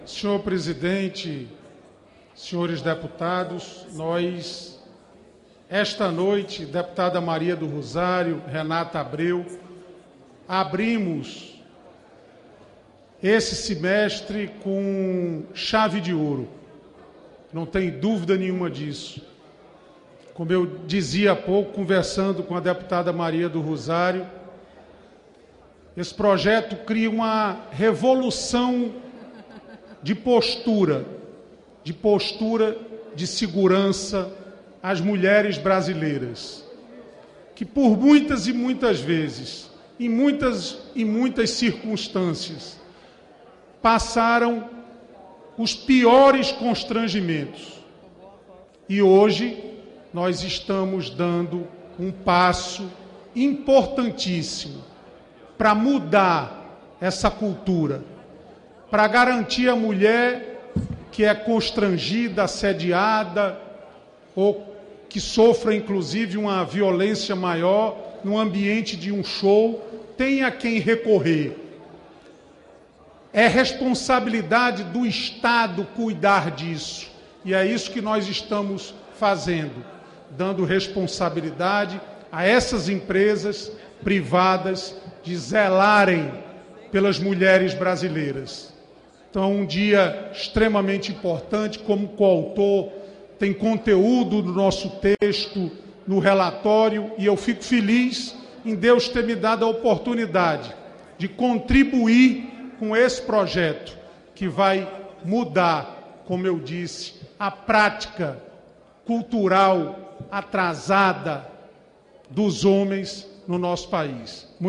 Senhor presidente, senhores deputados, esta noite, deputada Maria do Rosário, Renata Abreu, abrimos esse semestre com chave de ouro. Não tem dúvida nenhuma disso. Como eu dizia há pouco, conversando com a deputada Maria do Rosário, esse projeto cria uma revolução de postura de segurança às mulheres brasileiras, que por muitas e muitas vezes, em muitas circunstâncias, passaram os piores constrangimentos. E hoje nós estamos dando um passo importantíssimo para mudar essa cultura, para garantir a mulher que é constrangida, assediada ou que sofra, inclusive, uma violência maior no ambiente de um show, tem a quem recorrer. É responsabilidade do Estado cuidar disso. E é isso que nós estamos fazendo, dando responsabilidade a essas empresas privadas de zelarem pelas mulheres brasileiras. Então, um dia extremamente importante, como coautor, tem conteúdo do nosso texto no relatório, e eu fico feliz em Deus ter me dado a oportunidade de contribuir com esse projeto, que vai mudar, como eu disse, a prática cultural atrasada dos homens no nosso país.